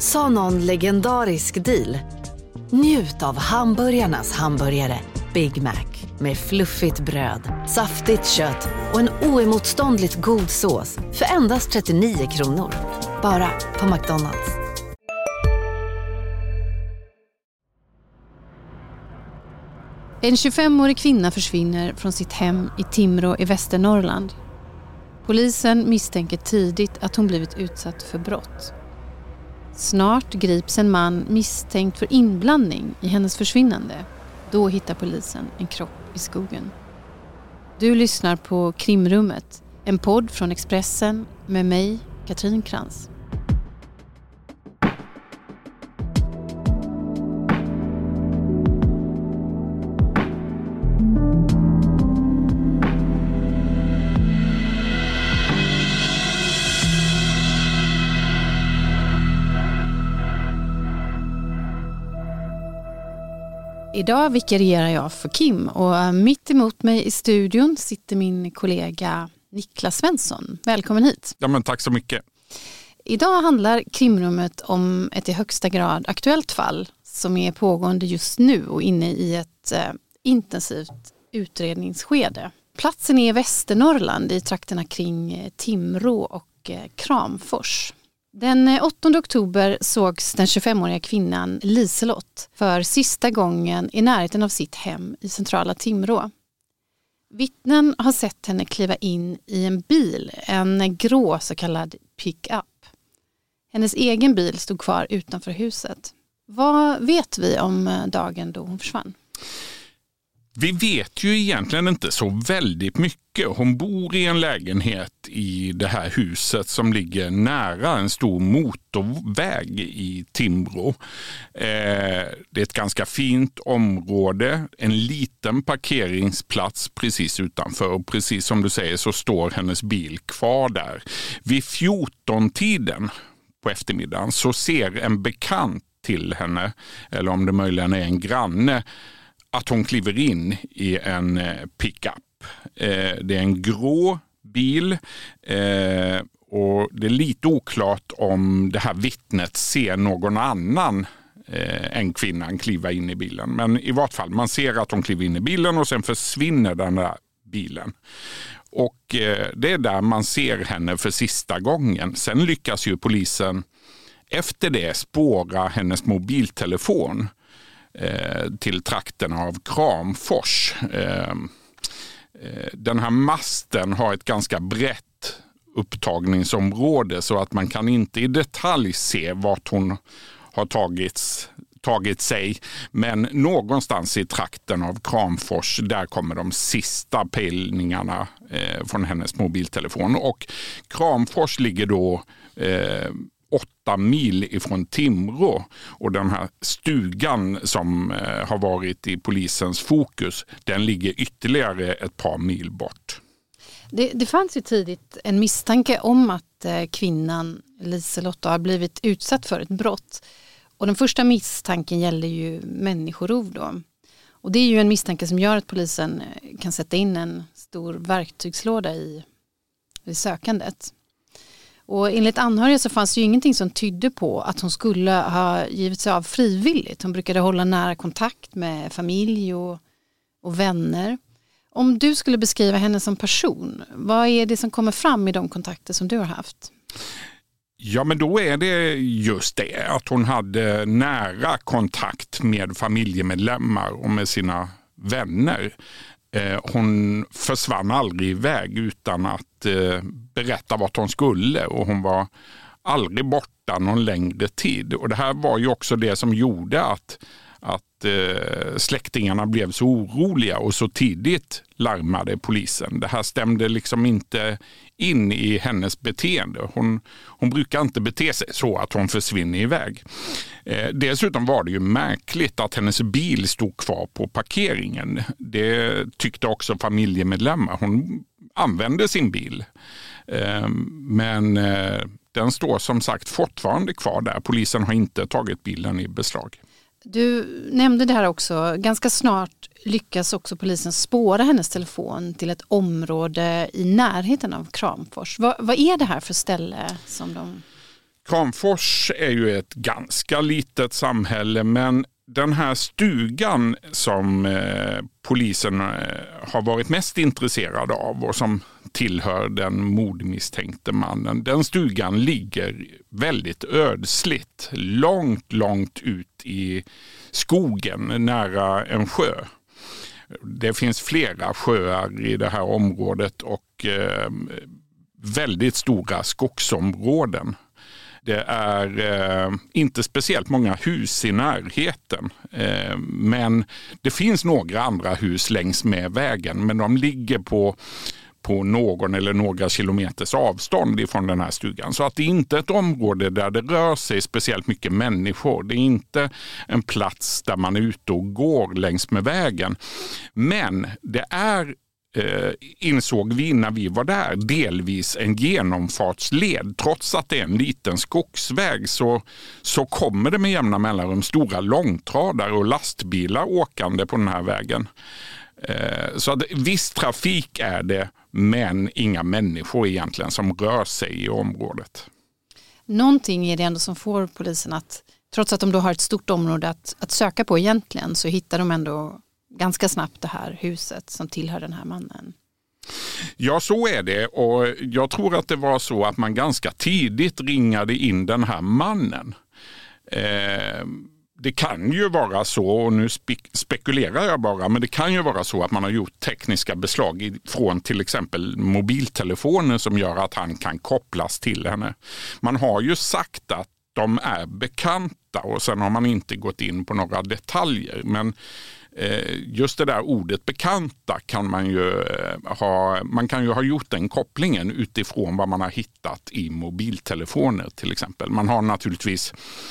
sa någon legendarisk deal. Njut av hamburgarnas hamburgare Big Mac med fluffigt bröd, saftigt kött och en oemotståndligt god sås för endast 39 kronor. Bara på McDonald's. En 25-årig kvinna försvinner från sitt hem i Timrå i Västernorrland. Polisen misstänker tidigt att hon blivit utsatt för brott. Snart grips en man misstänkt för inblandning i hennes försvinnande. Då hittar polisen en kropp i skogen. Du lyssnar på Krimrummet, en podd från Expressen med mig, Katrin Krantz. Idag vikarierar jag för Kim och mitt emot mig i studion sitter min kollega Niklas Svensson. Välkommen hit. Ja, men tack så mycket. Idag handlar Krimrummet om ett i högsta grad aktuellt fall som är pågående just nu och inne i ett intensivt utredningsskede. Platsen är i Västernorrland i trakterna kring Timrå och Kramfors. Den 8 oktober sågs den 25-åriga kvinnan Liselott för sista gången i närheten av sitt hem i centrala Timrå. Vittnen har sett henne kliva in i en bil, en grå så kallad pick-up. Hennes egen bil stod kvar utanför huset. Vad vet vi om dagen då hon försvann? Vi vet ju egentligen inte så väldigt mycket. Hon bor i en lägenhet i det här huset som ligger nära en stor motorväg i Timrå. Det är ett ganska fint område, en liten parkeringsplats precis utanför. Och precis som du säger så står hennes bil kvar där. Vid 14-tiden på eftermiddagen så ser en bekant till henne, eller om det möjligen är en granne, att hon kliver in i en pickup. Det är en grå bil och det är lite oklart om det här vittnet ser någon annan än kvinnan kliva in i bilen. Men i vart fall, man ser att hon kliver in i bilen och sen försvinner den där bilen. Och det är där man ser henne för sista gången. Sen lyckas ju polisen efter det spåra hennes mobiltelefon till trakterna av Kramfors. Den här masten har ett ganska brett upptagningsområde så att man kan inte i detalj se vart hon har tagit sig. Men någonstans i trakten av Kramfors, där kommer de sista pejlningarna från hennes mobiltelefon. Och Kramfors ligger då 8 mil ifrån Timrå, och den här stugan som har varit i polisens fokus, den ligger ytterligare ett par mil bort. Det fanns ju tidigt en misstanke om att kvinnan Liselott har blivit utsatt för ett brott. Och den första misstanken gäller ju människorov då. Och det är ju en misstanke som gör att polisen kan sätta in en stor verktygslåda i sökandet. Och enligt anhöriga så fanns ju ingenting som tydde på att hon skulle ha givit sig av frivilligt. Hon brukade hålla nära kontakt med familj och vänner. Om du skulle beskriva henne som person, vad är det som kommer fram i de kontakter som du har haft? Ja, men då är det just det att hon hade nära kontakt med familjemedlemmar och med sina vänner. Hon försvann aldrig iväg utan att berätta vart hon skulle, och hon var aldrig borta någon längre tid. Och det här var ju också det som gjorde att släktingarna blev så oroliga och så tidigt larmade polisen. Det här stämde liksom inte in i hennes beteende. Hon brukar inte bete sig så att hon försvinner iväg. Dessutom var det ju märkligt att hennes bil stod kvar på parkeringen. Det tyckte också familjemedlemmar. Hon använde sin bil. Men den står som sagt fortfarande kvar där. Polisen har inte tagit bilen i beslag. Du nämnde det här också. Ganska snart lyckas också polisen spåra hennes telefon till ett område i närheten av Kramfors. Vad är det här för ställe som de... Kramfors är ju ett ganska litet samhälle, men den här stugan som polisen har varit mest intresserad av och som tillhör den mordmisstänkte mannen, den stugan ligger väldigt ödsligt, långt ut i skogen nära en sjö. Det finns flera sjöar i det här området och väldigt stora skogsområden. Det är inte speciellt många hus i närheten, men det finns några andra hus längs med vägen, men de ligger på någon eller några kilometers avstånd ifrån den här stugan. Så att det är inte ett område där det rör sig speciellt mycket människor. Det är inte en plats där man är ute och går längs med vägen. Men det är, insåg vi när vi var där, delvis en genomfartsled. Trots att det är en liten skogsväg så kommer det med jämna mellanrum stora långtradare och lastbilar åkande på den här vägen. Så att viss trafik är det, men inga människor egentligen som rör sig i området. Någonting är det ändå som får polisen att, trots att de då har ett stort område att söka på egentligen, så hittar de ändå ganska snabbt det här huset som tillhör den här mannen. Ja, så är det, och jag tror att det var så att man ganska tidigt ringade in den här mannen. Det kan ju vara så, och nu spekulerar jag bara, men det kan ju vara så att man har gjort tekniska beslag från till exempel mobiltelefoner som gör att han kan kopplas till henne. Man har ju sagt att de är bekanta och sen har man inte gått in på några detaljer, men just det där ordet bekanta kan man kan ju ha gjort den kopplingen utifrån vad man har hittat i mobiltelefoner till exempel. Man har naturligtvis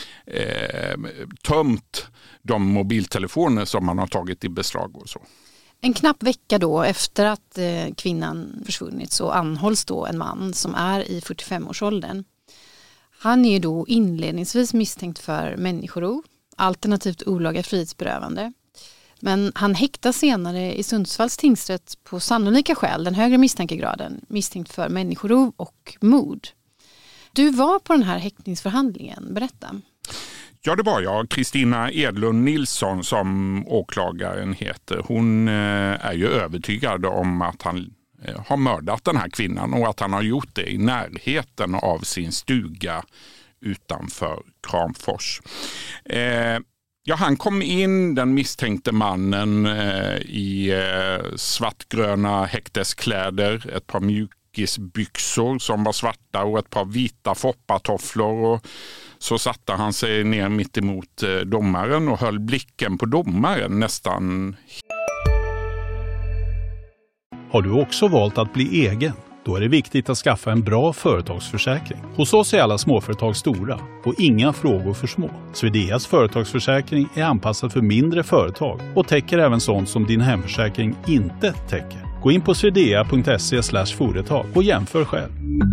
tömt de mobiltelefoner som man har tagit i beslag och så. En knapp vecka då efter att kvinnan försvunnit så anhålls då en man som är i 45-årsåldern. Han är ju då inledningsvis misstänkt för människorov, alternativt olaga frihetsberövande. Men han häktas senare i Sundsvalls tingsrätt på sannolika skäl, den högre misstankegraden, misstänkt för människorov och mord. Du var på den här häktningsförhandlingen, berätta. Ja, det var jag. Kristina Edlund Nilsson som åklagaren heter. Hon är ju övertygad om att han har mördat den här kvinnan och att han har gjort det i närheten av sin stuga utanför Kramfors. Ja, han kom in, den misstänkte mannen, i svartgröna häkteskläder, ett par mjukisbyxor som var svarta och ett par vita foppatofflor, och så satte han sig ner mitt emot domaren och höll blicken på domaren nästan. Har du också valt att bli egen? Då är det viktigt att skaffa en bra företagsförsäkring. Hos oss är alla småföretag stora och inga frågor för små. Swedeas företagsförsäkring är anpassad för mindre företag och täcker även sånt som din hemförsäkring inte täcker. Gå in på swedea.se/företag och jämför själv.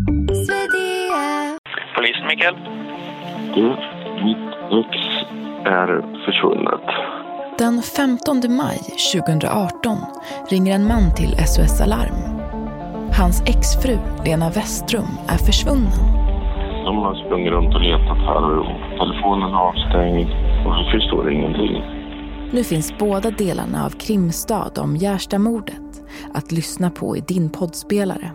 Polis Mikael. Mitt ex är försvunnet. Den 15 maj 2018 ringer en man till SOS Alarm. Hans exfru Lena Westrum är försvunnen. De har sprungit runt och letat här och telefonen är avstängd och vi förstår ingenting. Nu finns båda delarna av Krimstad om Gärstamordet att lyssna på i din poddspelare.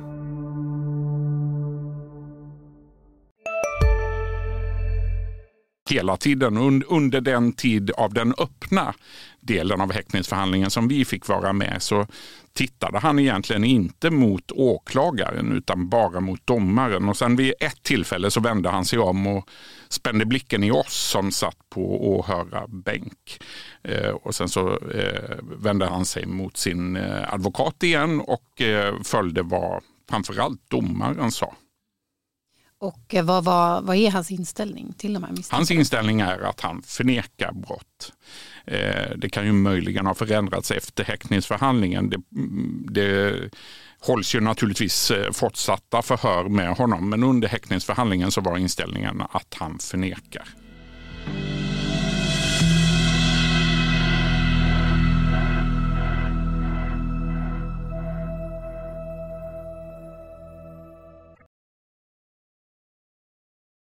Hela tiden under den tid av den öppna delen av häktningsförhandlingen som vi fick vara med, så tittade han egentligen inte mot åklagaren utan bara mot domaren. Och sen vid ett tillfälle så vände han sig om och spände blicken i oss som satt på åhörarbänk. Och sen så vände han sig mot sin advokat igen och följde vad framförallt domaren sa. Och vad är hans inställning till de här misstankarna? Hans inställning är att han förnekar brott. Det kan ju möjligen ha förändrats efter häktningsförhandlingen. Det hålls ju naturligtvis fortsatta förhör med honom, men under häktningsförhandlingen så var inställningen att han förnekar.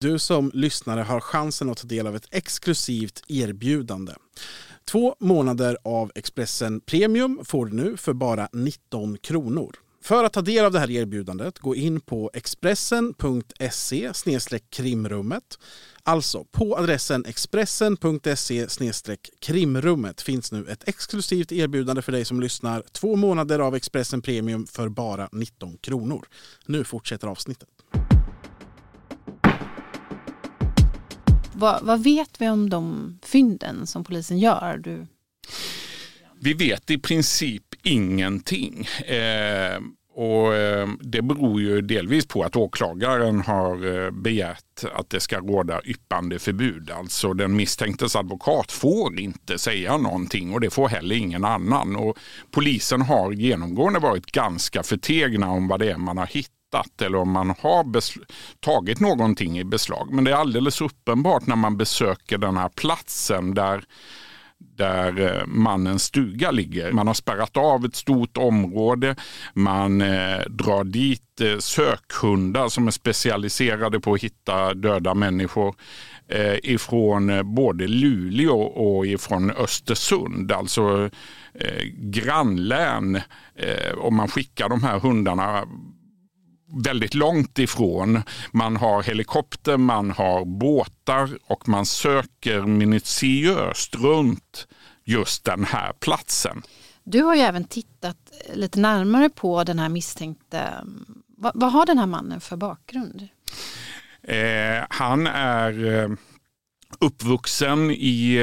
Du som lyssnare har chansen att ta del av ett exklusivt erbjudande. 2 månader av Expressen Premium får du nu för bara 19 kronor. För att ta del av det här erbjudandet, gå in på expressen.se/krimrummet. Alltså på adressen expressen.se/krimrummet finns nu ett exklusivt erbjudande för dig som lyssnar. 2 månader av Expressen Premium för bara 19 kronor. Nu fortsätter avsnittet. Vad vet vi om de fynden som polisen gör? Vi vet i princip ingenting. Och det beror ju delvis på att åklagaren har begärt att det ska råda yppande förbud. Alltså den misstänktes advokat får inte säga någonting och det får heller ingen annan. Och polisen har genomgående varit ganska förtegna om vad det är man har hittat eller om man har tagit någonting i beslag. Men det är alldeles uppenbart när man besöker den här platsen där mannens stuga ligger. Man har spärrat av ett stort område. Man drar dit sökhundar som är specialiserade på att hitta döda människor ifrån både Luleå och ifrån Östersund. Alltså grannlän. Och man skickar de här hundarna väldigt långt ifrån. Man har helikopter, man har båtar och man söker minutiöst runt just den här platsen. Du har ju även tittat lite närmare på den här misstänkte. Vad har den här mannen för bakgrund? Han är uppvuxen i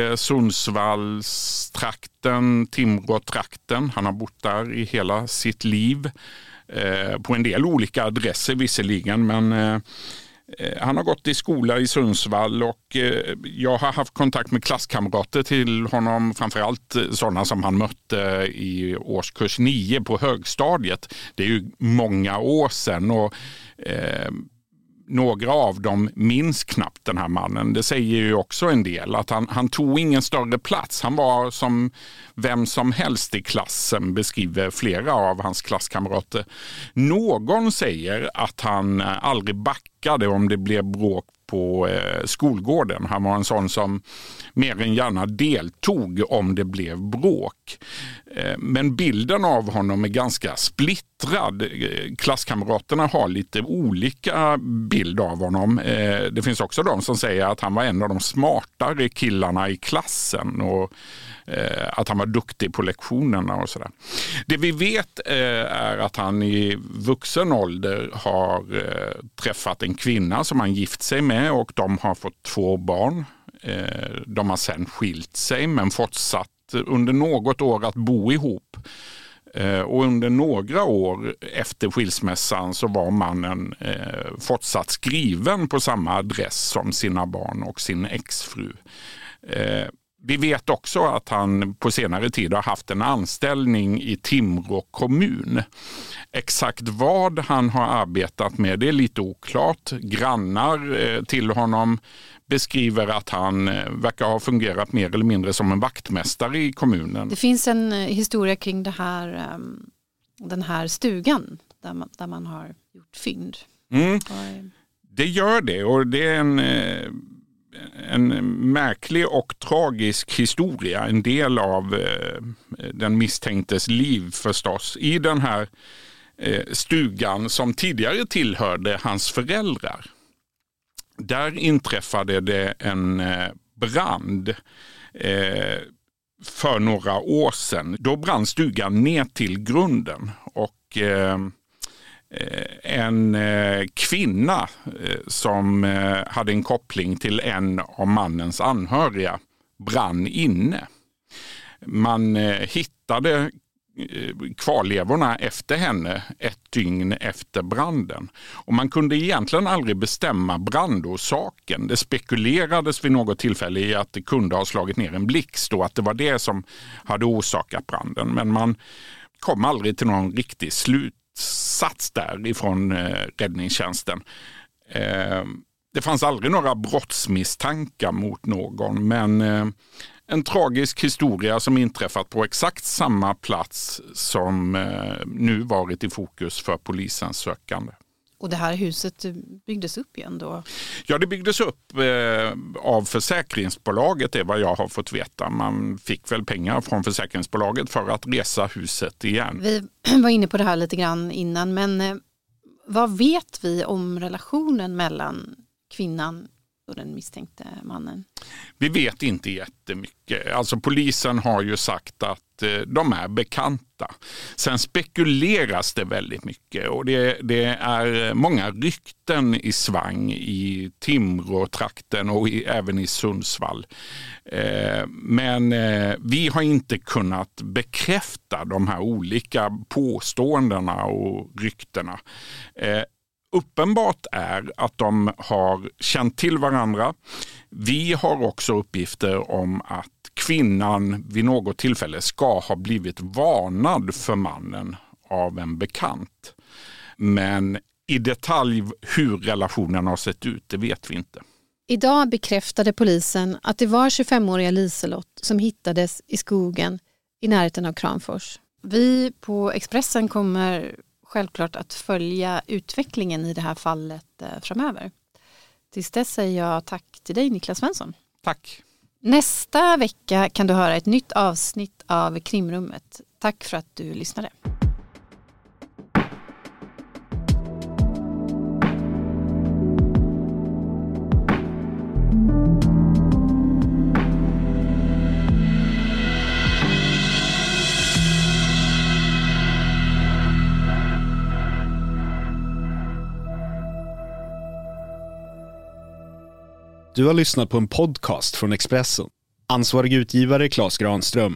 Sundsvallstrakten, Timråtrakten. Han har bott där i hela sitt liv. På en del olika adresser visserligen, men han har gått i skola i Sundsvall och jag har haft kontakt med klasskamrater till honom, framförallt sådana som han mötte i årskurs 9 på högstadiet. Det är ju många år sedan och några av dem minns knappt den här mannen. Det säger ju också en del att han tog ingen större plats. Han var som vem som helst i klassen, beskriver flera av hans klasskamrater. Någon säger att han aldrig backade om det blev bråk på skolgården. Han var en sån som mer än gärna deltog om det blev bråk. Men bilden av honom är ganska splittrad. Klasskamraterna har lite olika bild av honom. Det finns också de som säger att han var en av de smartare killarna i klassen och att han var duktig på lektionerna och sådär. Det vi vet är att han i vuxen ålder har träffat en kvinna som han gift sig med och de har fått 2 barn. De har sedan skilt sig men fortsatt under något år att bo ihop. Och under några år efter skilsmässan så var mannen fortsatt skriven på samma adress som sina barn och sin exfru. Vi vet också att han på senare tid har haft en anställning i Timrå kommun. Exakt vad han har arbetat med det är lite oklart. Grannar till honom beskriver att han verkar ha fungerat mer eller mindre som en vaktmästare i kommunen. Det finns en historia kring det här, den här stugan där man har gjort fynd. Det gör det och det är en märklig och tragisk historia. En del av den misstänktes liv förstås. I den här stugan som tidigare tillhörde hans föräldrar. Där inträffade det en brand för några år sedan. Då brann stugan ner till grunden och en kvinna som hade en koppling till en av mannens anhöriga brann inne. Man hittade kvarlevorna efter henne 1 dygn efter branden. Och man kunde egentligen aldrig bestämma brandorsaken. Det spekulerades vid något tillfälle i att det kunde ha slagit ner en blixt och att det var det som hade orsakat branden. Men man kom aldrig till någon riktig slutsats där ifrån räddningstjänsten. Det fanns aldrig några brottsmisstankar mot någon, men en tragisk historia som inträffat på exakt samma plats som nu varit i fokus för polisens sökande. Och det här huset byggdes upp igen då? Ja, det byggdes upp av försäkringsbolaget, är vad jag har fått veta. Man fick väl pengar från försäkringsbolaget för att resa huset igen. Vi var inne på det här lite grann innan, men vad vet vi om relationen mellan kvinnan och den misstänkte mannen? Vi vet inte jättemycket. Alltså polisen har ju sagt att de är bekanta. Sen spekuleras det väldigt mycket och det är många rykten i svang i Timrå-trakten och även i Sundsvall. Men vi har inte kunnat bekräfta de här olika påståendena och ryktena. Uppenbart är att de har känt till varandra. Vi har också uppgifter om att kvinnan vid något tillfälle ska ha blivit varnad för mannen av en bekant. Men i detalj hur relationen har sett ut, det vet vi inte. Idag bekräftade polisen att det var 25-åriga Liselott som hittades i skogen i närheten av Kramfors. Vi på Expressen kommer självklart att följa utvecklingen i det här fallet framöver. Tills dess säger jag tack till dig, Niklas Svensson. Tack. Nästa vecka kan du höra ett nytt avsnitt av Krimrummet. Tack för att du lyssnade. Du har lyssnat på en podcast från Expressen. Ansvarig utgivare Claes Granström.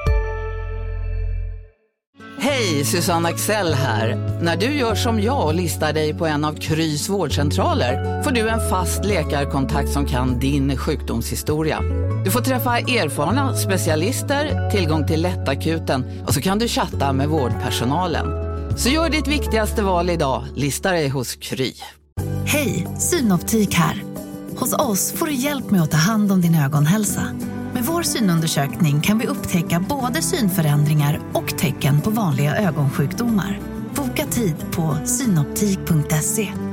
Hej, Susanne Axel här. När du gör som jag och listar dig på en av Krys vårdcentraler får du en fast läkarkontakt som kan din sjukdomshistoria. Du får träffa erfarna specialister, tillgång till lättakuten och så kan du chatta med vårdpersonalen. Så gör ditt viktigaste val idag, listar dig hos Kry. Hej, Synoptik här. Hos oss får du hjälp med att ta hand om din ögonhälsa. Med vår synundersökning kan vi upptäcka både synförändringar och tecken på vanliga ögonsjukdomar. Boka tid på synoptik.se.